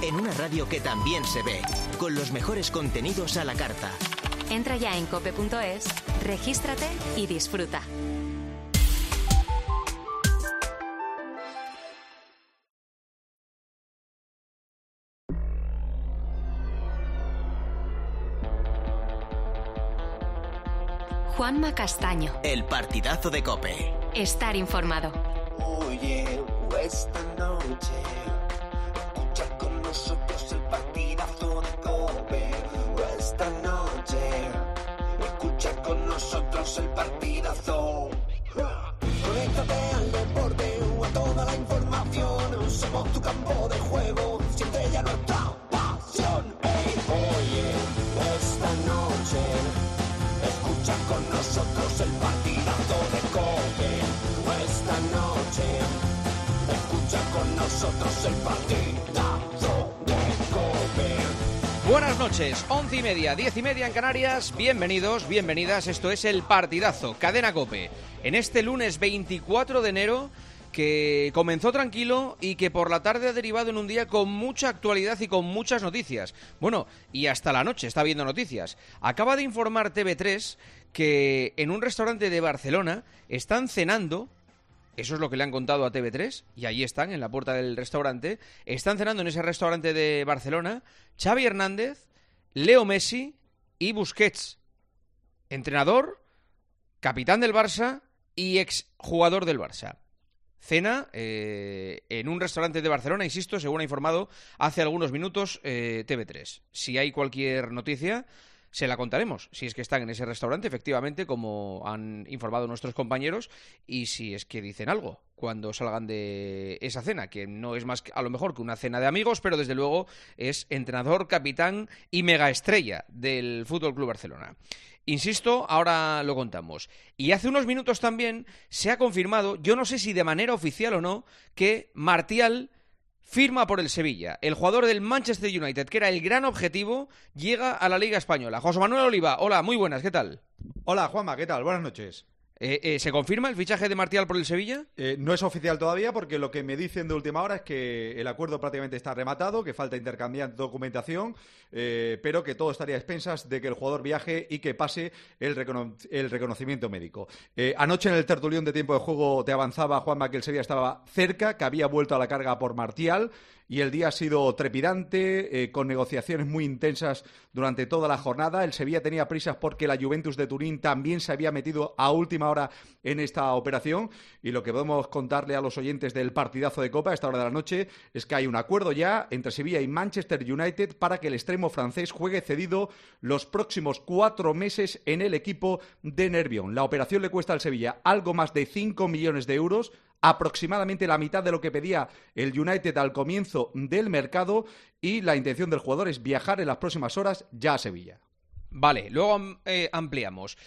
en una radio que también se ve, con los mejores contenidos a la carta. Entra ya en cope.es, regístrate y disfruta. Juanma Castaño. El partidazo de COPE. Estar informado. Oye, esta noche escucha con nosotros el partidazo de COPE. Esta noche escucha con nosotros el partidazo. Conéctate al deporte o a toda la información. Somos tu campo de juego, siempre ya nuestra pasión. Hey, oye, esta noche escucha con nosotros el partidazo de COPE. Esta noche escucha con nosotros el partidazo de COPE. Buenas noches, 11:30, 10:30 en Canarias. Bienvenidos, bienvenidas. Esto es el partidazo, Cadena COPE. En este lunes 24 de enero, que comenzó tranquilo y que por la tarde ha derivado en un día con mucha actualidad y con muchas noticias. Bueno, y hasta la noche está viendo noticias. Acaba de informar TV3 que en un restaurante de Barcelona están cenando, eso es lo que le han contado a TV3, y ahí están, en la puerta del restaurante, están cenando en ese restaurante de Barcelona Xavi Hernández, Leo Messi y Busquets, entrenador, capitán del Barça y exjugador del Barça. Cena en un restaurante de Barcelona, insisto, según ha informado hace algunos minutos TV3. Si hay cualquier noticia, se la contaremos, si es que están en ese restaurante, efectivamente, como han informado nuestros compañeros, y si es que dicen algo cuando salgan de esa cena, que no es más a lo mejor que una cena de amigos, pero desde luego es entrenador, capitán y megaestrella del Fútbol Club Barcelona. Insisto, ahora lo contamos. Y hace unos minutos también se ha confirmado, yo no sé si de manera oficial o no, que Martial firma por el Sevilla. El jugador del Manchester United, que era el gran objetivo, llega a la Liga Española. José Manuel Oliva, hola, muy buenas, ¿qué tal? Hola, Juanma, ¿qué tal? Buenas noches. ¿Se confirma el fichaje de Martial por el Sevilla? No es oficial todavía porque lo que me dicen de última hora es que el acuerdo prácticamente está rematado, que falta intercambiar documentación, pero que todo estaría a expensas de que el jugador viaje y que pase el reconocimiento médico. Anoche en el tertulión de tiempo de juego te avanzaba, Juanma, que el Sevilla estaba cerca, que había vuelto a la carga por Martial, y el día ha sido trepidante, con negociaciones muy intensas durante toda la jornada. El Sevilla tenía prisas porque la Juventus de Turín también se había metido a última hora en esta operación, y lo que podemos contarle a los oyentes del partidazo de Copa a esta hora de la noche es que hay un acuerdo ya entre Sevilla y Manchester United para que el extremo francés juegue cedido los próximos 4 meses en el equipo de Nervión. La operación le cuesta al Sevilla algo más de 5 millones de euros, aproximadamente la mitad de lo que pedía el United al comienzo del mercado, y la intención del jugador es viajar en las próximas horas ya a Sevilla. Vale, luego ampliamos.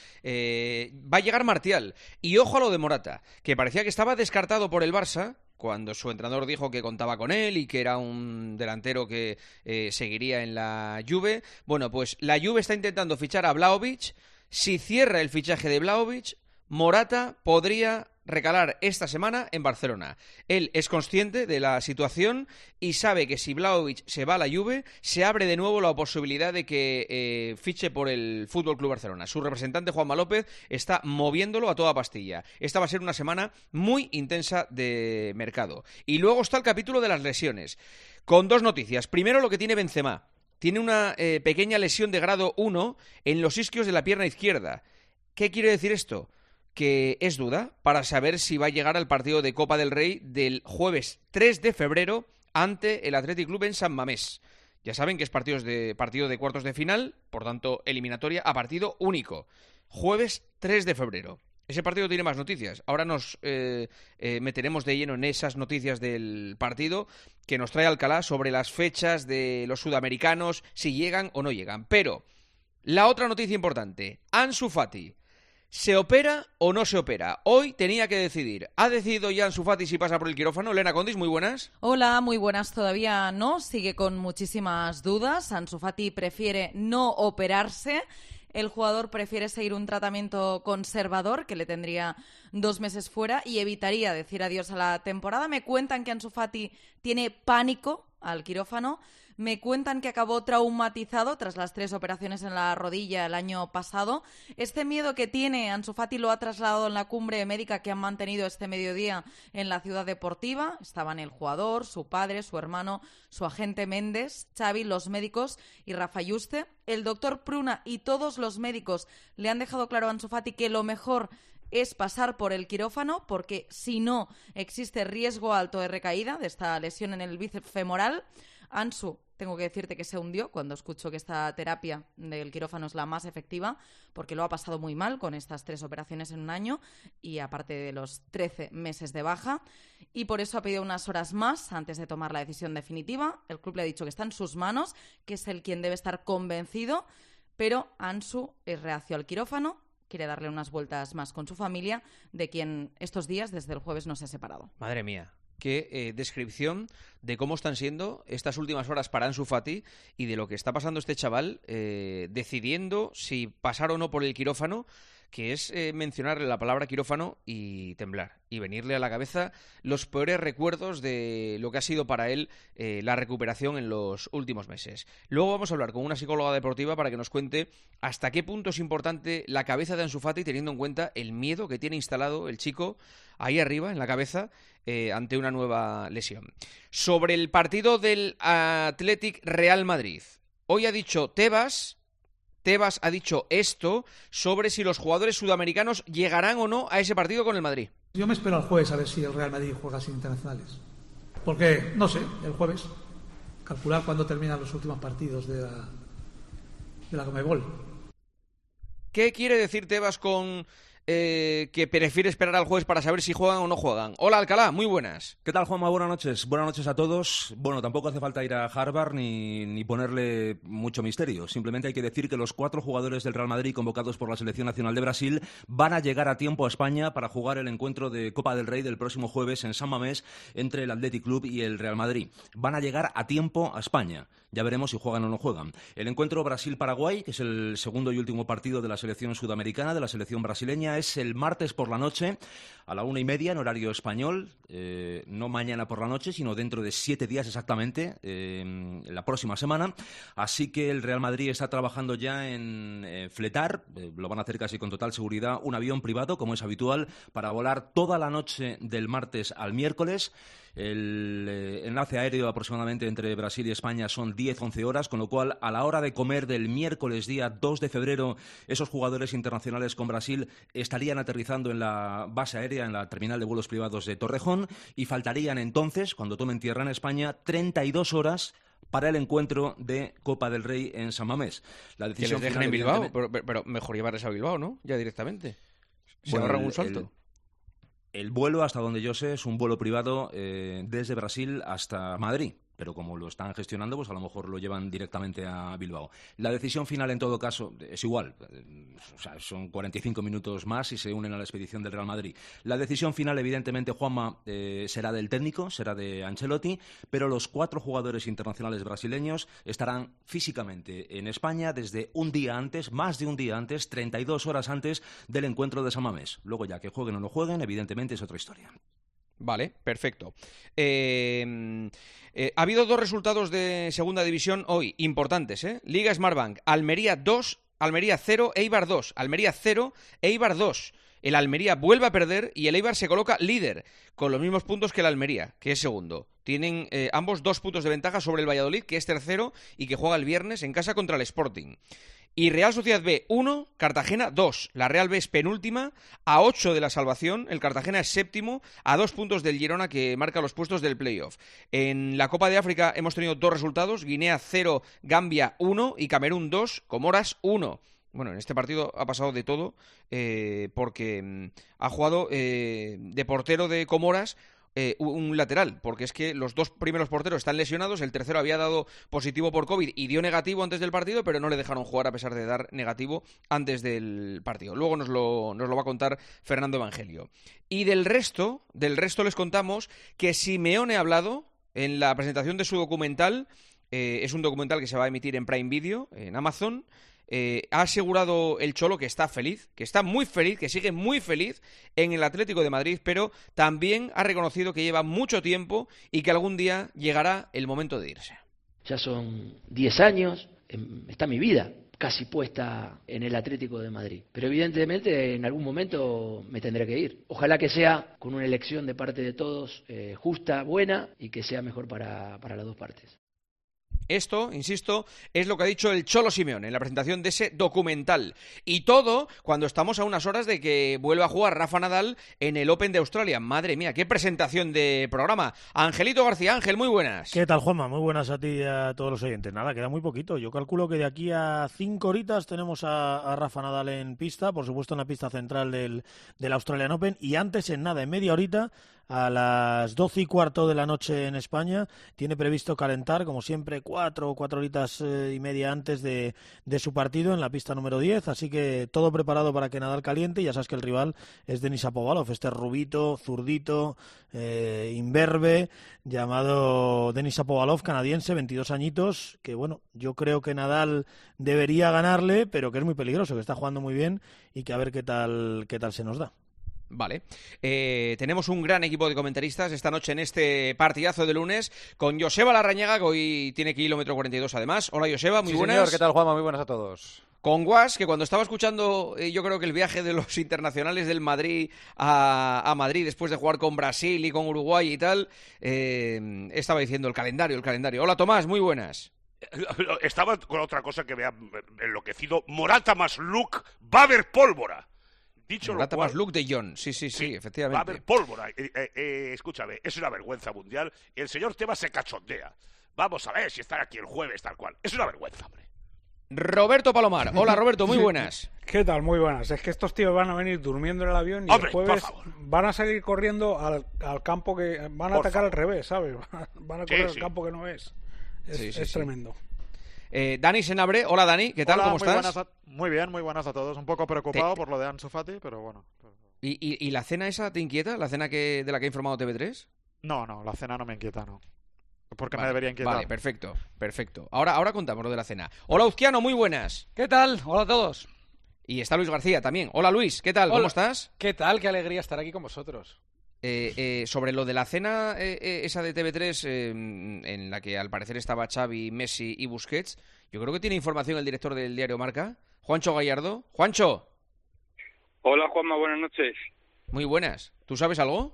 Va a llegar Martial. Y ojo a lo de Morata, que parecía que estaba descartado por el Barça cuando su entrenador dijo que contaba con él y que era un delantero que seguiría en la Juve. Bueno, pues la Juve está intentando fichar a Vlahovic. Si cierra el fichaje de Vlahovic, Morata podría recalar esta semana en Barcelona. Él es consciente de la situación y sabe que si Vlahovic se va a la Juve, se abre de nuevo la posibilidad de que fiche por el Fútbol Club Barcelona. Su representante, Juanma López, está moviéndolo a toda pastilla. Esta va a ser una semana muy intensa de mercado. Y luego está el capítulo de las lesiones, con dos noticias. Primero, lo que tiene Benzema. Tiene una pequeña lesión de grado 1 en los isquios de la pierna izquierda. ¿Qué quiere decir esto? Que es duda para saber si va a llegar al partido de Copa del Rey del jueves 3 de febrero ante el Athletic Club en San Mamés. Ya saben que es partido de cuartos de final, por tanto, eliminatoria a partido único. Jueves 3 de febrero. Ese partido tiene más noticias. Ahora nos meteremos de lleno en esas noticias del partido que nos trae Alcalá sobre las fechas de los sudamericanos, si llegan o no llegan. Pero la otra noticia importante, Ansu Fati. ¿Se opera o no se opera? Hoy tenía que decidir. ¿Ha decidido ya Ansu Fati si pasa por el quirófano? Elena Condis, muy buenas. Hola, muy buenas. Todavía no. Sigue con muchísimas dudas. Ansu Fati prefiere no operarse. El jugador prefiere seguir un tratamiento conservador que le tendría 2 meses fuera y evitaría decir adiós a la temporada. Me cuentan que Ansu Fati tiene pánico al quirófano. Me cuentan que acabó traumatizado tras las 3 operaciones en la rodilla el año pasado. Este miedo que tiene Ansu Fati lo ha trasladado en la cumbre médica que han mantenido este mediodía en la ciudad deportiva. Estaban el jugador, su padre, su hermano, su agente Méndez, Xavi, los médicos y Rafa Yuste. El doctor Pruna y todos los médicos le han dejado claro a Ansu Fati que lo mejor es pasar por el quirófano, porque si no existe riesgo alto de recaída de esta lesión en el bíceps femoral. Ansu, tengo que decirte que se hundió cuando escucho que esta terapia del quirófano es la más efectiva, porque lo ha pasado muy mal con estas 3 operaciones en un año y aparte de los 13 meses de baja, y por eso ha pedido unas horas más antes de tomar la decisión definitiva. El club le ha dicho que está en sus manos, que es el quien debe estar convencido, pero Ansu es reacio al quirófano, quiere darle unas vueltas más con su familia, de quien estos días, desde el jueves, no se ha separado. Madre mía. Qué descripción de cómo están siendo estas últimas horas para Ansu Fati y de lo que está pasando este chaval decidiendo si pasar o no por el quirófano, que es mencionarle la palabra quirófano y temblar, y venirle a la cabeza los peores recuerdos de lo que ha sido para él la recuperación en los últimos meses. Luego vamos a hablar con una psicóloga deportiva para que nos cuente hasta qué punto es importante la cabeza de Ansu Fati, teniendo en cuenta el miedo que tiene instalado el chico ahí arriba, en la cabeza, ante una nueva lesión. Sobre el partido del Athletic Real Madrid, hoy ha dicho Tebas ha dicho esto sobre si los jugadores sudamericanos llegarán o no a ese partido con el Madrid. Yo me espero al jueves a ver si el Real Madrid juega sin internacionales. Porque, no sé, el jueves, calcular cuándo terminan los últimos partidos de la Conmebol. ¿Qué quiere decir Tebas con que prefiere esperar al jueves para saber si juegan o no juegan? Hola, Alcalá, muy buenas. ¿Qué tal, Juanma? Buenas noches. Buenas noches a todos. Bueno, tampoco hace falta ir a Harvard ni ponerle mucho misterio. Simplemente hay que decir que los 4 jugadores del Real Madrid convocados por la Selección Nacional de Brasil van a llegar a tiempo a España para jugar el encuentro de Copa del Rey del próximo jueves en San Mamés entre el Athletic Club y el Real Madrid. Van a llegar a tiempo a España. Ya veremos si juegan o no juegan. El encuentro Brasil-Paraguay, que es el segundo y último partido de la selección sudamericana, de la selección brasileña, es el martes por la noche a la 1:30 en horario español. No mañana por la noche, sino dentro de 7 días exactamente, la próxima semana. Así que el Real Madrid está trabajando ya en fletar, lo van a hacer casi con total seguridad, un avión privado, como es habitual, para volar toda la noche del martes al miércoles. El enlace aéreo aproximadamente entre Brasil y España son 10-11 horas, con lo cual a la hora de comer del miércoles día 2 de febrero esos jugadores internacionales con Brasil estarían aterrizando en la base aérea, en la terminal de vuelos privados de Torrejón, y faltarían entonces, cuando tomen tierra en España, 32 horas para el encuentro de Copa del Rey en San Mamés. La decisión que les dejen en Bilbao, pero mejor llevarles a Bilbao, ¿no? Ya directamente. Se ahorran un salto. El vuelo, hasta donde yo sé, es un vuelo privado desde Brasil hasta Madrid. Pero como lo están gestionando, pues a lo mejor lo llevan directamente a Bilbao. La decisión final, en todo caso, es igual. O sea, son 45 minutos más y se unen a la expedición del Real Madrid. La decisión final, evidentemente, Juanma, será del técnico, será de Ancelotti, pero los 4 jugadores internacionales brasileños estarán físicamente en España desde un día antes, más de un día antes, 32 horas antes del encuentro de San Mamés. Luego, ya que jueguen o no jueguen, evidentemente es otra historia. Vale, perfecto. Ha habido 2 resultados de segunda división hoy, importantes, ¿eh? Liga Smartbank, Almería 2, Almería 0, Eibar 2. Almería 0, Eibar 2. El Almería vuelve a perder y el Eibar se coloca líder, con los mismos puntos que el Almería, que es segundo. Tienen ambos 2 puntos de ventaja sobre el Valladolid, que es tercero y que juega el viernes en casa contra el Sporting. Y Real Sociedad B 1, Cartagena 2. La Real B es penúltima, a 8 de la salvación. El Cartagena es séptimo, a 2 puntos del Girona, que marca los puestos del playoff. En la Copa de África hemos tenido 2 resultados: Guinea 0, Gambia 1 y Camerún 2, Comoras 1. Bueno, en este partido ha pasado de todo, porque ha jugado de portero de Comoras un lateral, porque es que los 2 primeros porteros están lesionados, el tercero había dado positivo por COVID y dio negativo antes del partido, pero no le dejaron jugar a pesar de dar negativo antes del partido. Luego nos lo va a contar Fernando Evangelio. Y del resto les contamos que Simeone ha hablado en la presentación de su documental. Es un documental que se va a emitir en Prime Video, en Amazon, ha asegurado el Cholo que está feliz, que está muy feliz, que sigue muy feliz en el Atlético de Madrid, pero también ha reconocido que lleva mucho tiempo y que algún día llegará el momento de irse. Ya son 10 años, está mi vida casi puesta en el Atlético de Madrid. Pero evidentemente en algún momento me tendré que ir. Ojalá que sea con una elección de parte de todos justa, buena y que sea mejor para las dos partes. Esto, insisto, es lo que ha dicho el Cholo Simeone en la presentación de ese documental. Y todo cuando estamos a unas horas de que vuelva a jugar Rafa Nadal en el Open de Australia. Madre mía, qué presentación de programa. Angelito García, Ángel, muy buenas. ¿Qué tal, Juanma? Muy buenas a ti y a todos los oyentes. Nada, queda muy poquito. Yo calculo que de aquí a 5 horitas tenemos a Rafa Nadal en pista, por supuesto en la pista central del Australian Open. Y antes, en nada, en media horita, a las 12:15 de la noche en España, tiene previsto calentar, como siempre, 4 horitas y media antes de su partido en la pista número 10, así que todo preparado para que Nadal caliente. Ya sabes que el rival es Denis Shapovalov, este rubito, zurdito, imberbe, llamado Denis Shapovalov, canadiense, 22 añitos, que bueno, yo creo que Nadal debería ganarle, pero que es muy peligroso, que está jugando muy bien y que a ver qué tal se nos da. Vale, tenemos un gran equipo de comentaristas esta noche en este partidazo de lunes con Joseba Larrañaga, que hoy tiene kilómetro 42 además. Hola Joseba, muy buenas. Señor, ¿qué tal, Juanma? Muy buenas a todos. Con Guas, que cuando estaba escuchando yo creo que el viaje de los internacionales del Madrid a Madrid después de jugar con Brasil y con Uruguay y tal, estaba diciendo el calendario. Hola Tomás, muy buenas. Estaba con otra cosa que me ha enloquecido. Morata más Luke, va a haber pólvora. Dicho Morata lo cual, más Luke de Jong, sí, efectivamente. Va a haber pólvora. Escúchame, es una vergüenza mundial. El señor Tebas se cachondea. Vamos a ver si estará aquí el jueves, tal cual. Es una vergüenza, hombre. Roberto Palomar. Hola, Roberto, muy buenas. ¿Qué tal? Muy buenas. Es que estos tíos van a venir durmiendo en el avión y hombre, el jueves van a salir corriendo al campo que... Van a atacar al revés, ¿sabes? Van a correr al campo que no es. Es tremendo. Dani Senabre, hola Dani, ¿qué tal? Hola, ¿Cómo estás? Muy bien, muy buenas a todos. Un poco preocupado por lo de Ansu Fati, pero bueno. ¿Y la cena esa te inquieta? ¿La cena de la que ha informado TV3? No, la cena no me inquieta, no. Porque me debería inquietar. Vale, perfecto. Ahora contamos lo de la cena. Hola Uzquiano, muy buenas. ¿Qué tal? Hola a todos. Y está Luis García también. Hola Luis, ¿qué tal? Hola. ¿Cómo estás? ¿Qué tal? Qué alegría estar aquí con vosotros. Sobre lo de la cena esa de TV3 en la que al parecer estaba Xavi, Messi y Busquets, yo creo que tiene información el director del diario Marca, Juancho Gallardo. ¡Juancho! Hola Juanma, buenas noches. Muy buenas. ¿Tú sabes algo?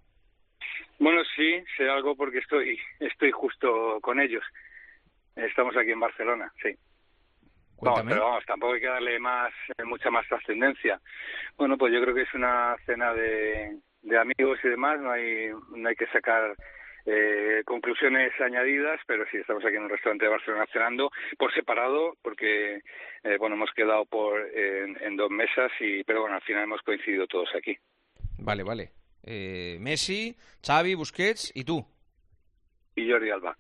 Bueno, sí, sé algo porque estoy justo con ellos. Estamos aquí en Barcelona, sí. Cuéntame. Vamos, tampoco hay que darle mucha más trascendencia. Bueno, pues yo creo que es una cena de amigos y demás, no hay que sacar conclusiones añadidas, pero sí, estamos aquí en un restaurante de Barcelona cenando por separado, porque hemos quedado en 2 mesas, pero bueno, al final hemos coincidido todos aquí. Vale. Messi, Xavi, Busquets y tú. Y Jordi Alba.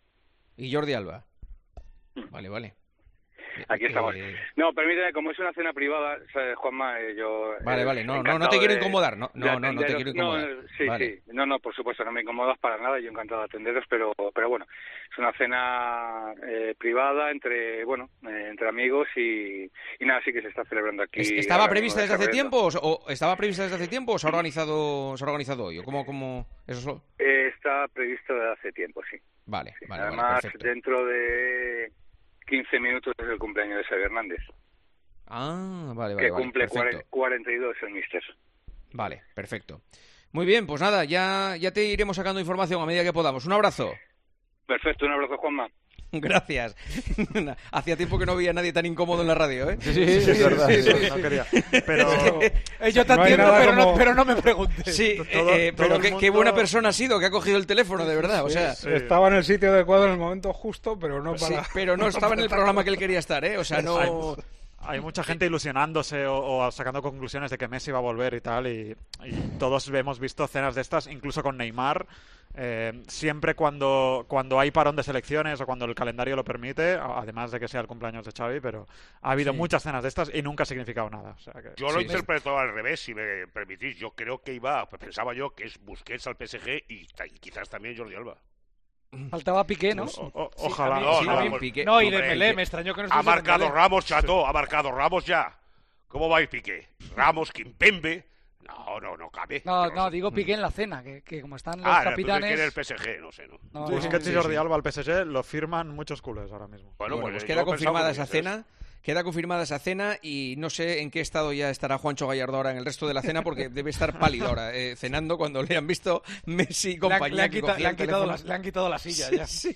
Vale. Aquí estamos. No, permíteme, como es una cena privada, ¿sabes, Juanma? Yo... Vale, no te quiero incomodar. No te quiero incomodar. Sí. No, por supuesto, no me incomodas para nada, yo encantado de atenderos, pero bueno, es una cena privada entre amigos y nada, sí que se está celebrando aquí. ¿Estaba prevista desde hace tiempo o se ha organizado hoy? ¿Cómo eso? Está previsto desde hace tiempo, sí. Vale. Además, Perfecto. dentro de 15 minutos es el cumpleaños de Xavi Hernández. Vale. Que cumple perfecto. 42 el míster. Vale, perfecto. Muy bien, pues nada, ya te iremos sacando información a medida que podamos. Un abrazo. Perfecto, un abrazo, Juanma. Gracias. Hacía tiempo que no veía a nadie tan incómodo en la radio, ¿eh? Sí, es verdad. Sí. No quería. Pero... yo te entiendo, pero no me preguntes. Sí, pero qué buena persona ha sido que ha cogido el teléfono, de verdad. O sea, estaba en el sitio adecuado en el momento justo, pero no para... Sí, pero no estaba en el programa que él quería estar, ¿eh? O sea, no... Hay mucha gente ilusionándose o sacando conclusiones de que Messi va a volver y tal, y todos hemos visto cenas de estas, incluso con Neymar. Siempre cuando hay parón de selecciones o cuando el calendario lo permite, además de que sea el cumpleaños de Xavi, pero ha habido muchas cenas de estas y nunca ha significado nada. O sea que... Yo lo interpreto al revés, si me permitís. Yo creo que pensaba yo que es Busquets al PSG y quizás también Jordi Alba. Faltaba Piqué, ¿no? Ojalá. Piqué. No, y Dembélé, me extrañó que no ha marcado Ramos, chato, ha marcado Ramos ya. ¿Cómo va a ir Piqué? Ramos, Kimpembe. No cabe. No, digo Piqué en la cena, que como están los capitanes... Piqué en el PSG, no sé, ¿no? Busquets y Jordi Alba al PSG lo firman muchos culés ahora mismo. Bueno, pues queda confirmada esa cena. Queda confirmada esa cena y no sé en qué estado ya estará Juancho Gallardo ahora en el resto de la cena, porque debe estar pálido ahora, cenando cuando le han visto Messi y compañía. Le han quitado la silla ya. Sí.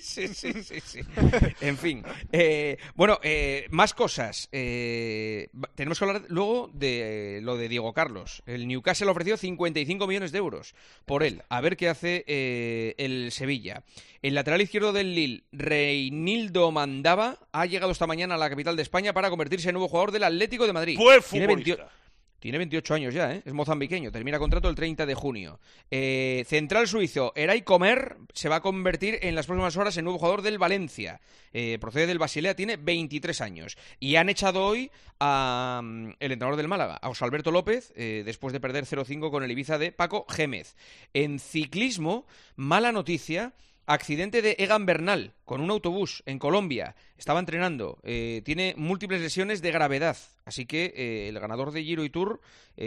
En fin. Más cosas. Tenemos que hablar luego de lo de Diego Carlos. El Newcastle ofreció 55 millones de euros por él. A ver qué hace el Sevilla. El lateral izquierdo del Lille, Reinildo Mandava, ha llegado esta mañana a la capital de España para convertirse en nuevo jugador del Atlético de Madrid. Buen futbolista. Tiene 28 años ya, es mozambiqueño, termina contrato el 30 de junio. Central suizo, Eray Comer, se va a convertir en las próximas horas en nuevo jugador del Valencia. Procede del Basilea, tiene 23 años. Y han echado hoy a el entrenador del Málaga, a José Alberto López, después de perder 0-5 con el Ibiza de Paco Gémez. En ciclismo, mala noticia. Accidente de Egan Bernal con un autobús en Colombia. Estaba entrenando. Tiene múltiples lesiones de gravedad. Así que el ganador de Giro y Tour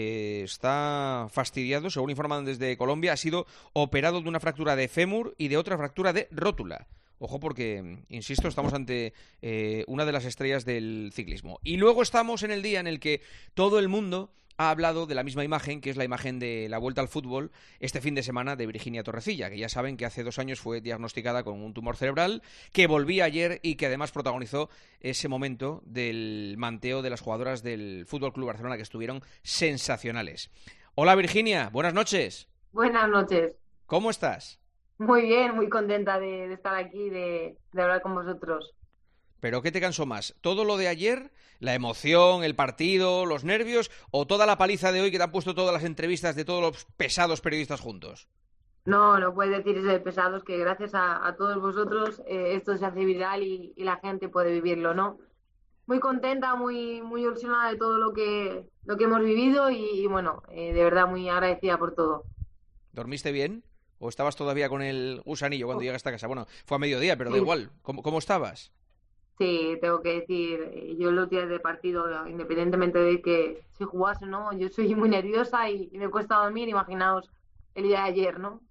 está fastidiado. Según informan desde Colombia, ha sido operado de una fractura de fémur y de otra fractura de rótula. Ojo porque, insisto, estamos ante una de las estrellas del ciclismo. Y luego estamos en el día en el que todo el mundo ha hablado de la misma imagen, que es la imagen de la vuelta al fútbol este fin de semana de Virginia Torrecilla, que ya saben que hace 2 años fue diagnosticada con un tumor cerebral, que volvía ayer y que además protagonizó ese momento del manteo de las jugadoras del Fútbol Club Barcelona, que estuvieron sensacionales. Hola Virginia, buenas noches. Buenas noches. ¿Cómo estás? Muy bien, muy contenta de estar aquí, de hablar con vosotros. ¿Pero qué te cansó más? ¿Todo lo de ayer? ¿La emoción, el partido, los nervios? ¿O toda la paliza de hoy que te han puesto todas las entrevistas de todos los pesados periodistas juntos? No puedes decir eso de pesados, que gracias a todos vosotros esto se hace viral y la gente puede vivirlo, ¿no? Muy contenta, muy ilusionada de todo lo que hemos vivido y bueno, de verdad muy agradecida por todo. ¿Dormiste bien? ¿O estabas todavía con el gusanillo cuando llegaste a casa? Bueno, fue a mediodía, pero da igual. ¿Cómo estabas? Sí, tengo que decir, yo los días de partido, independientemente de que si jugase o no, yo soy muy nerviosa y me cuesta dormir, imaginaos el día de ayer, ¿no?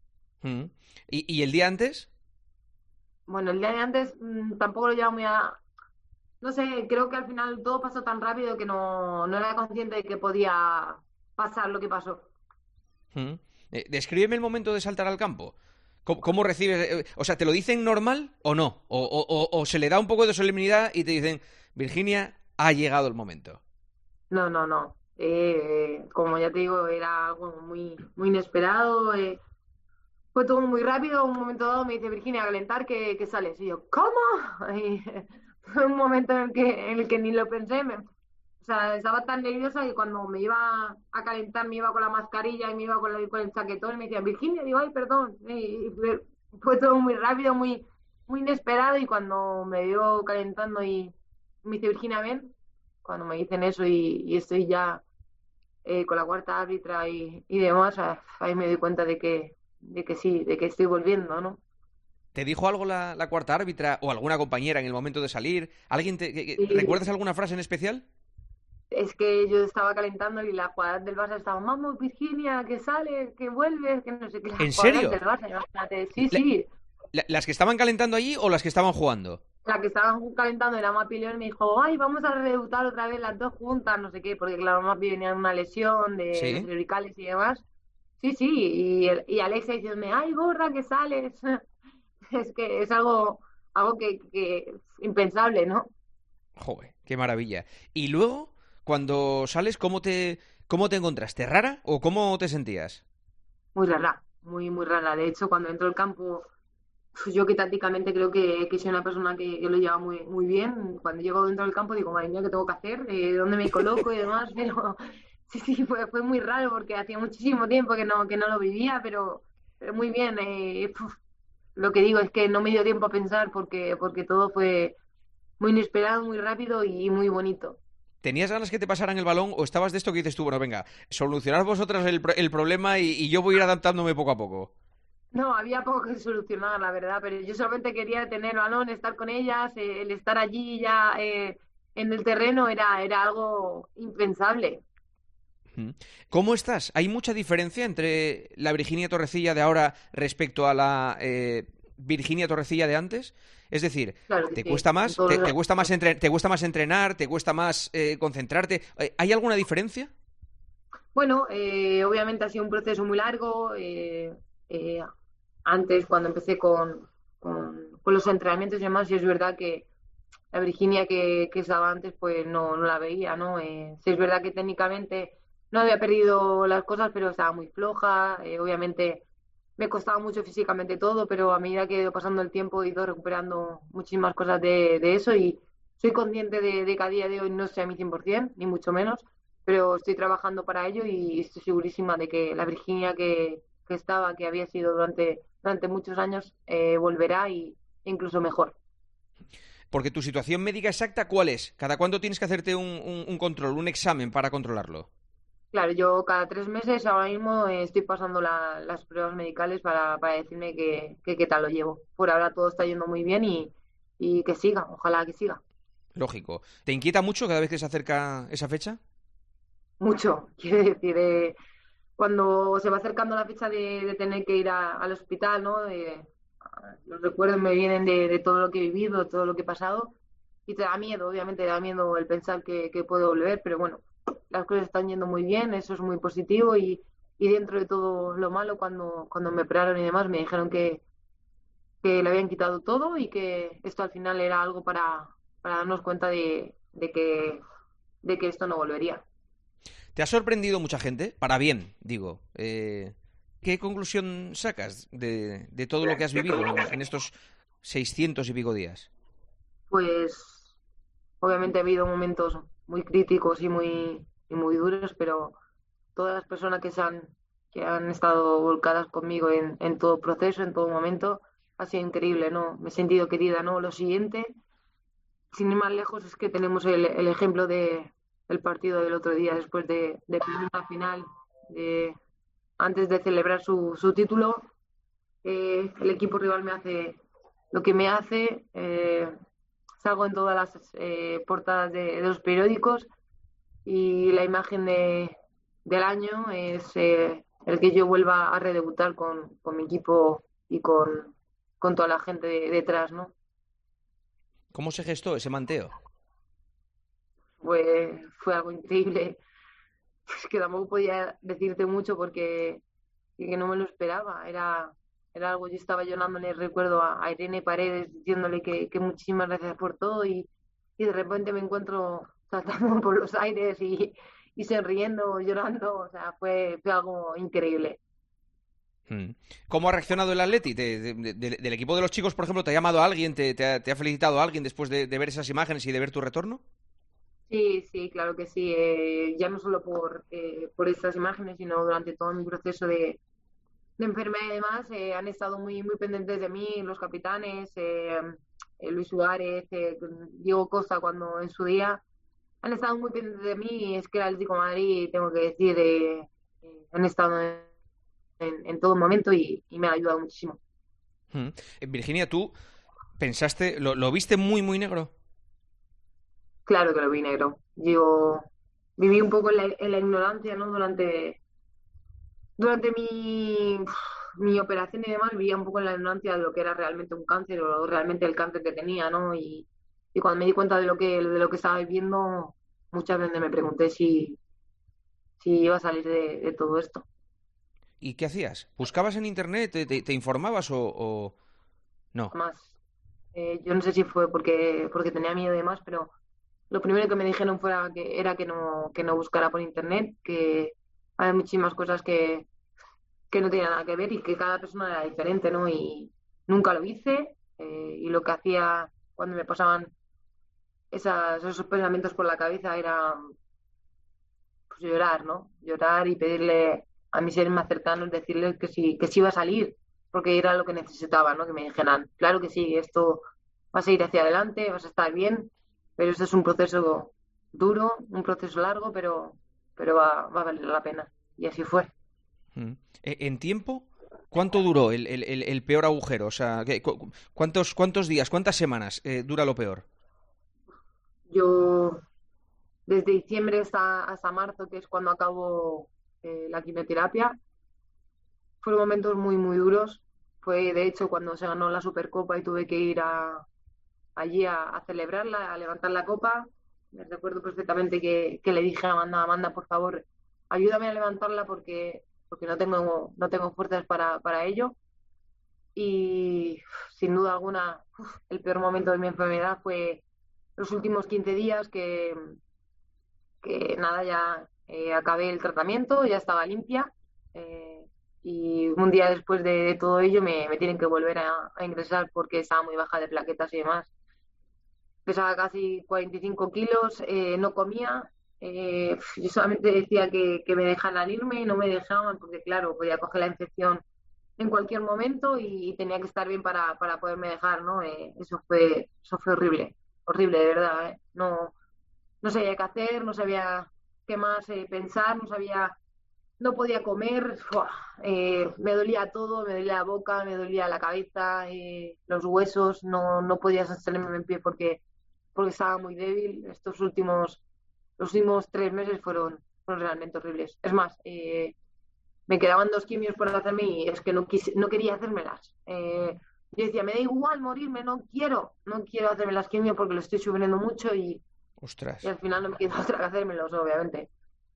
¿Y el día antes? Bueno, el día de antes tampoco lo llevo muy a... No sé, creo que al final todo pasó tan rápido que no era consciente de que podía pasar lo que pasó. Descríbeme el momento de saltar al campo. ¿Cómo recibes? O sea, ¿te lo dicen normal o no? ¿O se le da un poco de solemnidad y te dicen, Virginia, ha llegado el momento? No. Como ya te digo, era algo muy inesperado. Fue todo muy rápido. Un momento dado me dice, Virginia, a calentar que sales. Y yo, ¿cómo? Y fue un momento en el que ni lo pensé. O sea, estaba tan nerviosa que cuando me iba a calentar me iba con la mascarilla y me iba con el chaquetón y me decían, Virginia, digo, ay, perdón. Y fue todo muy rápido, muy inesperado y cuando me vio calentando y me dice, Virginia, ven, cuando me dicen eso y estoy ya con la cuarta árbitra y demás, ahí me doy cuenta de que sí, de que estoy volviendo, ¿no? ¿Te dijo algo la cuarta árbitra o alguna compañera en el momento de salir? ¿Alguien Sí. ¿Recuerdas alguna frase en especial? Es que yo estaba calentando y las jugadoras del Barça estaban, vamos, Virginia, que sales, que vuelves, que no sé qué. ¿En serio? Del Barça, imagínate. Sí. ¿Las que estaban calentando allí o las que estaban jugando? La que estaban calentando era Mapi León y me dijo, ay, vamos a redebutar otra vez las dos juntas, no sé qué, porque claro, Mapi venía de una lesión de cervicales y demás. Sí, y Alexia diciéndome, ay, gorra, que sales. Es que es algo que impensable, ¿no? Joder, qué maravilla. Y luego, cuando sales, ¿cómo te encontraste? ¿Rara o cómo te sentías? Muy rara, muy rara. De hecho, cuando entro al campo, yo que tácticamente creo que soy una persona que lo lleva muy bien. Cuando llego dentro del campo digo, madre mía, ¿qué tengo que hacer? ¿Dónde me coloco y demás? Pero sí, fue muy raro porque hacía muchísimo tiempo que no lo vivía, pero muy bien. Lo que digo es que no me dio tiempo a pensar porque todo fue muy inesperado, muy rápido y muy bonito. ¿Tenías ganas que te pasaran el balón o estabas de esto que dices tú, bueno, venga, solucionad vosotras el problema y yo voy a ir adaptándome poco a poco? No, había poco que solucionar, la verdad, pero yo solamente quería tener el balón, estar con ellas, el estar allí ya en el terreno era algo impensable. ¿Cómo estás? ¿Hay mucha diferencia entre la Virginia Torrecilla de ahora respecto a la Virginia Torrecilla de antes? Es decir, claro ¿te sí. cuesta más? ¿Te cuesta más entrenar? ¿Te cuesta más concentrarte? ¿Hay alguna diferencia? Bueno, obviamente ha sido un proceso muy largo. Antes, cuando empecé con los entrenamientos y demás, y es verdad que la Virginia que estaba antes, pues no la veía, ¿no? Sí, es verdad que técnicamente no había perdido las cosas, pero estaba muy floja. Obviamente me costaba mucho físicamente todo, pero a medida que he ido pasando el tiempo he ido recuperando muchísimas cosas de eso y soy consciente de que a día de hoy no estoy a mi 100%, ni mucho menos, pero estoy trabajando para ello y estoy segurísima de que la Virginia que había sido durante muchos años, volverá e incluso mejor. Porque tu situación médica exacta, ¿cuál es? ¿Cada cuánto tienes que hacerte un control, un examen para controlarlo? Claro, yo cada 3 meses ahora mismo estoy pasando las pruebas medicales para decirme qué tal lo llevo. Por ahora todo está yendo muy bien y que siga, ojalá que siga. Lógico. ¿Te inquieta mucho cada vez que se acerca esa fecha? Mucho, quiero decir, cuando se va acercando la fecha de tener que ir al hospital, ¿no? Los recuerdos me vienen de todo lo que he vivido, todo lo que he pasado, y te da miedo, obviamente te da miedo el pensar que puedo volver, pero bueno, las cosas están yendo muy bien, eso es muy positivo, y dentro de todo lo malo, cuando me operaron y demás, me dijeron que le habían quitado todo y que esto al final era algo para darnos cuenta de que esto no volvería. ¿Te ha sorprendido mucha gente? Para bien, digo. ¿Qué conclusión sacas de todo lo que has vivido en estos 600 y pico días? Pues obviamente ha habido momentos muy críticos y muy duros, pero todas las personas que han estado volcadas conmigo en todo proceso, en todo momento, ha sido increíble, ¿no? Me he sentido querida, ¿no? Lo siguiente, sin ir más lejos, es que tenemos el ejemplo del partido del otro día, después de la final, antes de celebrar su título, el equipo rival me hace lo que me hace, salgo en todas las portadas de los periódicos y la imagen del año es el que yo vuelva a redebutar con mi equipo y con toda la gente detrás, ¿no? ¿Cómo se gestó ese manteo? Fue algo increíble. Es que tampoco podía decirte mucho porque no me lo esperaba. Era algo, yo estaba llorándole, recuerdo a Irene Paredes diciéndole que muchísimas gracias por todo y de repente me encuentro saltando por los aires y sonriendo, llorando. O sea, fue algo increíble. ¿Cómo ha reaccionado el Atleti? ¿Del equipo de los chicos, por ejemplo, te ha llamado alguien, te ha felicitado alguien después de ver esas imágenes y de ver tu retorno? Sí, claro que sí. Ya no solo por estas imágenes, sino durante todo mi proceso de enfermedad y demás, han estado muy, muy pendientes de mí, los capitanes, Luis Suárez, Diego Costa, cuando en su día han estado muy pendientes de mí, y es que el Atlético de Madrid, tengo que decir, han estado en todo momento y me ha ayudado muchísimo. Virginia, ¿tú pensaste, lo viste muy, muy negro? Claro que lo vi negro. Yo viví un poco en la ignorancia, ¿no? Durante mi operación y demás, vivía un poco en la ignorancia de lo que era realmente un cáncer o realmente el cáncer que tenía, ¿no? Y cuando me di cuenta de lo que estaba viviendo, muchas veces me pregunté si iba a salir de todo esto. ¿Y qué hacías? ¿Buscabas en internet? ¿Te informabas o no? Más. Yo no sé si fue porque tenía miedo y demás, pero lo primero que me dijeron era que no buscara por internet, que hay muchísimas cosas que no tenían nada que ver y que cada persona era diferente, ¿no? Y nunca lo hice, y lo que hacía cuando me pasaban esos pensamientos por la cabeza era pues llorar, ¿no? Llorar y pedirle a mis seres más cercanos, decirles que sí iba a salir, porque era lo que necesitaba, ¿no? Que me dijeran, claro que sí, esto vas a ir hacia adelante, vas a estar bien, pero esto es un proceso duro, un proceso largo, pero va a valer la pena. Y así fue. ¿En tiempo ¿Cuánto duró el peor agujero? O sea, ¿cuántos días, cuántas semanas dura lo peor? Yo, desde diciembre hasta marzo, que es cuando acabo la quimioterapia, fueron momentos muy, muy duros. Fue, de hecho, cuando se ganó la Supercopa y tuve que ir allí a celebrarla, a levantar la copa. Me recuerdo perfectamente que le dije a Amanda, por favor, ayúdame a levantarla porque no tengo fuerzas para ello. Y sin duda alguna, el peor momento de mi enfermedad fue los últimos 15 días que nada, ya acabé el tratamiento, ya estaba limpia. Y un día después de todo ello me tienen que volver a ingresar porque estaba muy baja de plaquetas y demás. Pesaba casi 45 kilos, no comía. Yo solamente decía que me dejaran irme y no me dejaban porque, claro, podía coger la infección en cualquier momento y tenía que estar bien para poderme dejar, ¿no? Eso fue horrible, horrible, de verdad, ¿eh? No sabía qué hacer, no sabía qué más pensar, no podía comer, me dolía todo, me dolía la boca, me dolía la cabeza, los huesos, no podía sostenerme en pie porque estaba muy débil. Los últimos 3 meses fueron realmente horribles. Es más, me quedaban 2 quimios por hacerme y es que no quería hacérmelas. Yo decía, me da igual morirme, no quiero hacerme las quimios porque lo estoy sufriendo mucho y al final no me queda otra que hacérmelos, obviamente.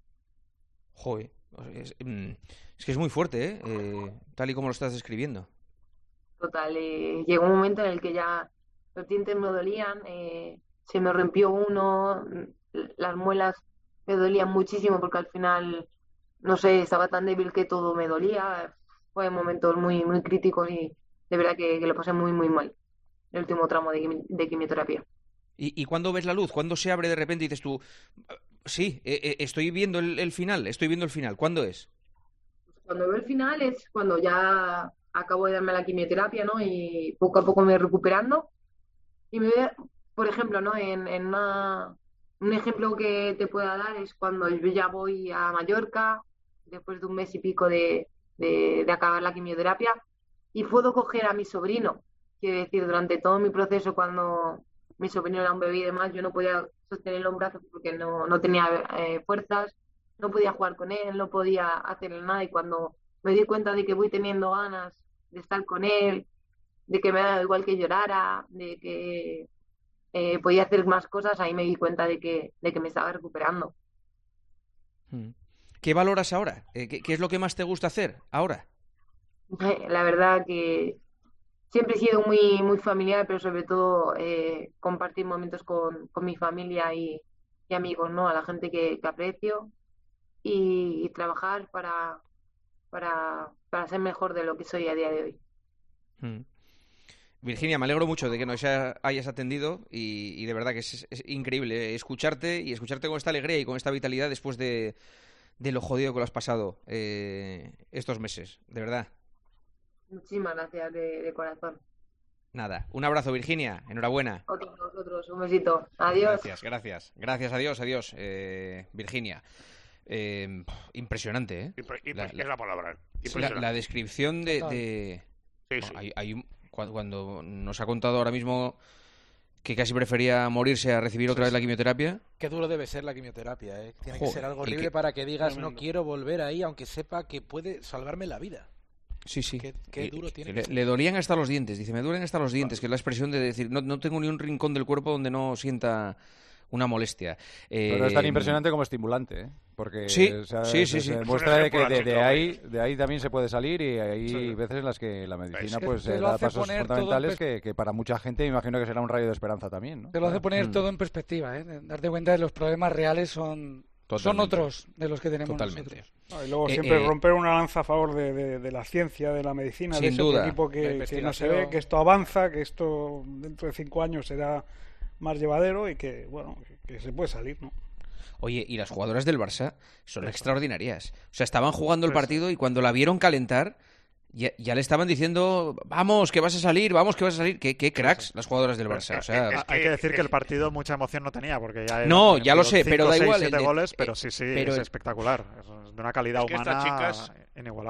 Joder, es que es muy fuerte, tal y como lo estás describiendo. Total, llegó un momento en el que ya los dientes me dolían, se me rompió uno, las muelas me dolían muchísimo porque al final, no sé, estaba tan débil que todo me dolía. Fue momentos muy, muy críticos y de verdad que lo pasé muy, muy mal, el último tramo de quimioterapia. ¿Y cuándo ves la luz? ¿Cuándo se abre de repente y dices tú, sí, estoy viendo el final, ¿cuándo es? Cuando veo el final es cuando ya acabo de darme la quimioterapia, ¿no? Y poco a poco me voy recuperando. Y me veo, por ejemplo, ¿no? Un ejemplo que te pueda dar es cuando yo ya voy a Mallorca, después de 1 mes y pico de acabar la quimioterapia, y puedo coger a mi sobrino. Quiero decir, durante todo mi proceso, cuando mi sobrino era un bebé y demás, yo no podía sostenerlo en brazos porque no tenía fuerzas, no podía jugar con él, no podía hacerle nada. Y cuando me di cuenta de que voy teniendo ganas de estar con él, de que me da igual que llorara, de que podía hacer más cosas, ahí me di cuenta de que me estaba recuperando. ¿Qué valoras ahora? ¿Qué es lo que más te gusta hacer ahora? La verdad que siempre he sido muy, muy familiar, pero sobre todo compartir momentos con mi familia y amigos, ¿no? A la gente que aprecio y trabajar para ser mejor de lo que soy a día de hoy. Virginia, me alegro mucho de que nos hayas atendido y de verdad que es increíble escucharte y escucharte con esta alegría y con esta vitalidad después de lo jodido que lo has pasado estos meses, de verdad. Muchísimas gracias de corazón. Nada, un abrazo, Virginia, enhorabuena. Otros, un besito. Adiós. Gracias, adiós, Virginia. Impresionante, ¿eh? Es la palabra. La descripción de... Sí. Cuando nos ha contado ahora mismo que casi prefería morirse a recibir otra vez la quimioterapia. Qué duro debe ser la quimioterapia, ¿eh? Tiene que ser algo horrible para que digas no quiero volver ahí, aunque sepa que puede salvarme la vida. Sí. Qué duro tiene. Le dolían hasta los dientes, dice, me duelen hasta los dientes, que es la expresión de decir, no tengo ni un rincón del cuerpo donde no sienta una molestia. Pero es tan impresionante como estimulante, ¿eh? Porque sí. Se demuestra de que de ahí también se puede salir y hay veces en las que la medicina pues da pasos fundamentales que para mucha gente me imagino que será un rayo de esperanza también, ¿no? Te lo hace poner todo en perspectiva, ¿eh? Darte cuenta de los problemas reales son otros de los que tenemos nosotros. Y luego siempre romper una lanza a favor de la ciencia, de la medicina, de ese equipo que no se ve, que esto avanza, que esto dentro de 5 años será más llevadero y que, bueno, que se puede salir, ¿no? Oye, y las jugadoras del Barça son extraordinarias. O sea, estaban jugando el partido y cuando la vieron calentar, ya le estaban diciendo, vamos, que vas a salir. Qué cracks las jugadoras del Barça. O sea, hay que decir que el partido mucha emoción no tenía, porque ya ya lo sé, pero da igual. 7 goles, pero sí, es espectacular. Es de una calidad humana inigualable.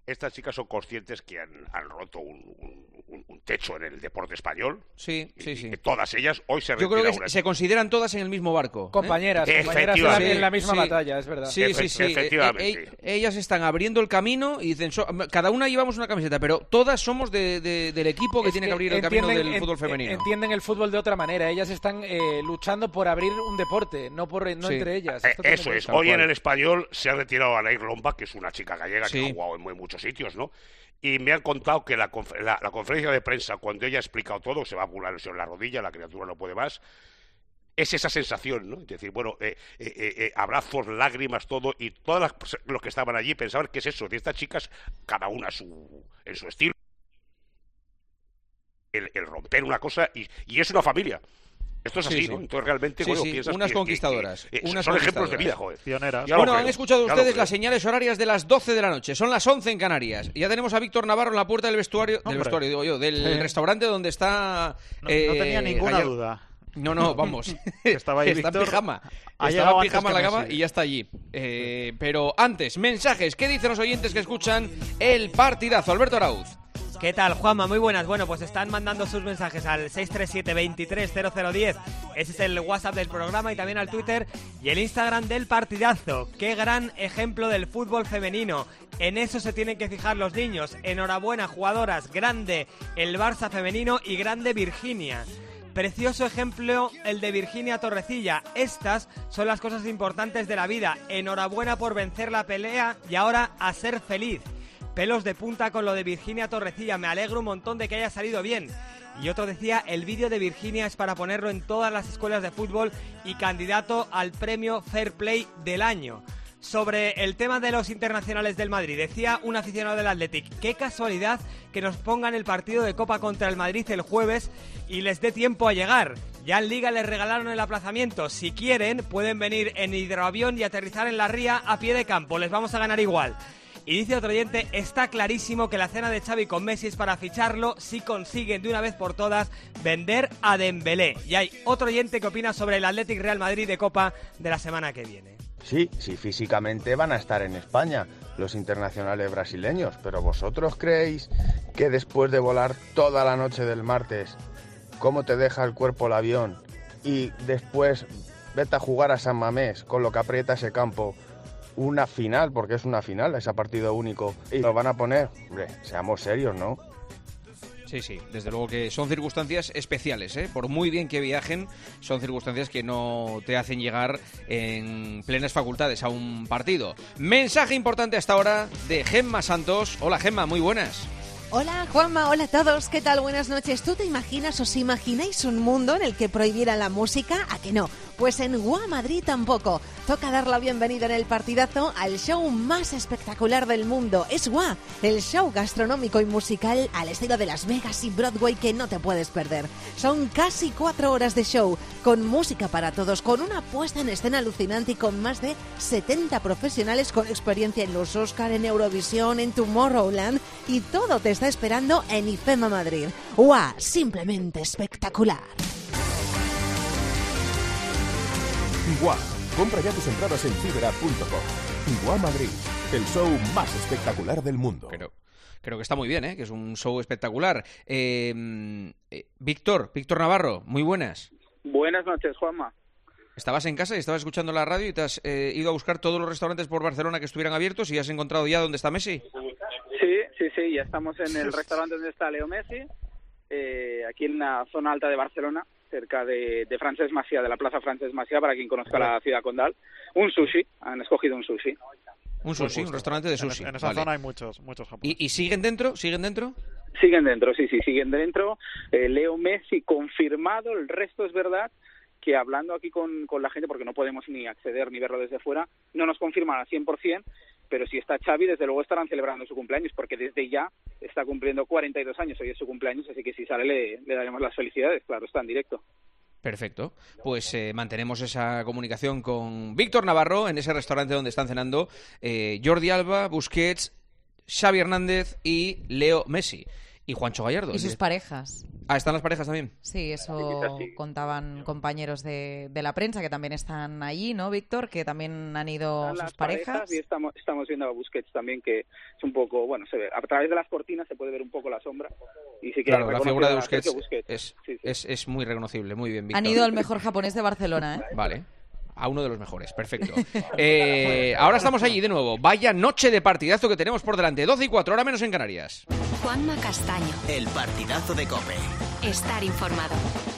estas chicas son conscientes que han roto un techo en el deporte español. Sí. Que todas ellas hoy se Yo creo que se consideran todas en el mismo barco. Compañeras en la misma batalla, es verdad. Sí. Efectivamente. Ellas están abriendo el camino y dicen, cada una llevamos una camiseta, pero todas somos del equipo que tiene que abrir el camino del fútbol femenino. Entienden el fútbol de otra manera. Ellas están luchando por abrir un deporte, no entre ellas. Eso es. Hoy en el Español se ha retirado a Nair Lomba, que es una chica gallega que ha jugado en muchos sitios, ¿no? Y me han contado que la conferencia de prensa, cuando ella ha explicado todo, se va a apurar en la rodilla, la criatura no puede más, es esa sensación, ¿no? Es decir, bueno, abrazos, lágrimas, todo, y todos los que estaban allí pensaban que es eso, de estas chicas, cada una en su estilo, el romper una cosa, y es una familia. Esto es así, ¿no? Entonces realmente, piensas unas conquistadoras. Son ejemplos de vida, joder. Pioneras. Bueno, han escuchado ustedes las señales horarias de las 12 de la noche. Son las 11 en Canarias. Ya tenemos a Víctor Navarro en la puerta del del restaurante donde está... No tenía ninguna duda. No, vamos. Estaba ahí está en Víctor. pijama. Ha Estaba en pijama llegado en la cama antes que y ya está allí. Pero antes, mensajes. ¿Qué dicen los oyentes que escuchan el partidazo? Alberto Arauz. ¿Qué tal, Juanma? Muy buenas. Bueno, pues están mandando sus mensajes al 637-230010. Ese es el WhatsApp del programa y también al Twitter y el Instagram del partidazo. ¡Qué gran ejemplo del fútbol femenino! En eso se tienen que fijar los niños. Enhorabuena, jugadoras. Grande el Barça femenino y grande Virginia. Precioso ejemplo el de Virginia Torrecilla. Estas son las cosas importantes de la vida. Enhorabuena por vencer la pelea y ahora a ser feliz. Pelos de punta con lo de Virginia Torrecilla. Me alegro un montón de que haya salido bien. Y otro decía, el vídeo de Virginia es para ponerlo en todas las escuelas de fútbol y candidato al premio Fair Play del año. Sobre el tema de los internacionales del Madrid, decía un aficionado del Athletic, qué casualidad que nos pongan el partido de Copa contra el Madrid el jueves y les dé tiempo a llegar. Ya en Liga les regalaron el aplazamiento. Si quieren, pueden venir en hidroavión y aterrizar en la Ría a pie de campo. Les vamos a ganar igual. Y dice otro oyente, está clarísimo que la cena de Xavi con Messi es para ficharlo si consiguen de una vez por todas vender a Dembélé. Y hay otro oyente que opina sobre el Athletic Real Madrid de Copa de la semana que viene. Sí, físicamente van a estar en España los internacionales brasileños, pero ¿vosotros creéis que después de volar toda la noche del martes, cómo te deja el cuerpo el avión y después vete a jugar a San Mamés con lo que aprieta ese campo? Una final, porque es una final, ese partido único, y lo van a poner, hombre, seamos serios, ¿no? Sí, desde luego que son circunstancias especiales, ¿eh? Por muy bien que viajen, son circunstancias que no te hacen llegar en plenas facultades a un partido. Mensaje importante hasta ahora de Gemma Santos. Hola Gemma, muy buenas. Hola Juanma, hola a todos, ¿qué tal? Buenas noches. ¿Tú te imaginas, os imagináis un mundo en el que prohibieran la música? ¿A que no? Pues en UA Madrid tampoco. Toca dar la bienvenida en el partidazo al show más espectacular del mundo. Es UA, el show gastronómico y musical al estilo de Las Vegas y Broadway que no te puedes perder. Son casi 4 horas de show, con música para todos, con una puesta en escena alucinante y con más de 70 profesionales con experiencia en los Oscar, en Eurovisión, en Tomorrowland, y todo te está esperando en IFEMA Madrid. UA, simplemente espectacular. UA, compra ya tus entradas en fibra.com. UA Madrid, el show más espectacular del mundo. Creo que está muy bien, ¿eh? Que es un show espectacular. Víctor Navarro, muy buenas. Buenas noches, Juanma. Estabas en casa y estabas escuchando la radio y te has ido a buscar todos los restaurantes por Barcelona que estuvieran abiertos y has encontrado ya dónde está Messi. Sí, ya estamos en el restaurante donde está Leo Messi, aquí en la zona alta de Barcelona, cerca de Francesc Macià, de la Plaza Francesc Macià, para quien conozca la ciudad condal. Un sushi, han escogido un sushi. Un restaurante de sushi. En esa zona hay muchos japoneses. ¿Y siguen dentro? Siguen dentro, sí, siguen dentro. Leo Messi confirmado, el resto es verdad que hablando aquí con la gente, porque no podemos ni acceder ni verlo desde fuera, no nos confirman al 100%, pero si está Xavi, desde luego estarán celebrando su cumpleaños, porque desde ya está cumpliendo 42 años, hoy es su cumpleaños, así que si sale le daremos las felicidades, claro, está en directo. Perfecto, pues mantenemos esa comunicación con Víctor Navarro en ese restaurante donde están cenando Jordi Alba, Busquets, Xavi Hernández y Leo Messi. Y Juancho Gallardo. Y sus parejas. Ah, ¿están las parejas también? Sí, eso contaban compañeros de la prensa que también están allí, ¿no, Víctor? Que también han ido están sus parejas. Y estamos viendo a Busquets también, que es un poco, bueno, se ve a través de las cortinas se puede ver un poco la sombra. Y sí que claro, la figura de Busquets es muy reconocible, muy bien, Víctor. Han ido al mejor japonés de Barcelona, ¿eh? Vale. A uno de los mejores, perfecto. Ahora estamos allí de nuevo. Vaya noche de partidazo que tenemos por delante. 12:04, hora menos en Canarias. Juanma Castaño. El partidazo de COPE. Estar informado.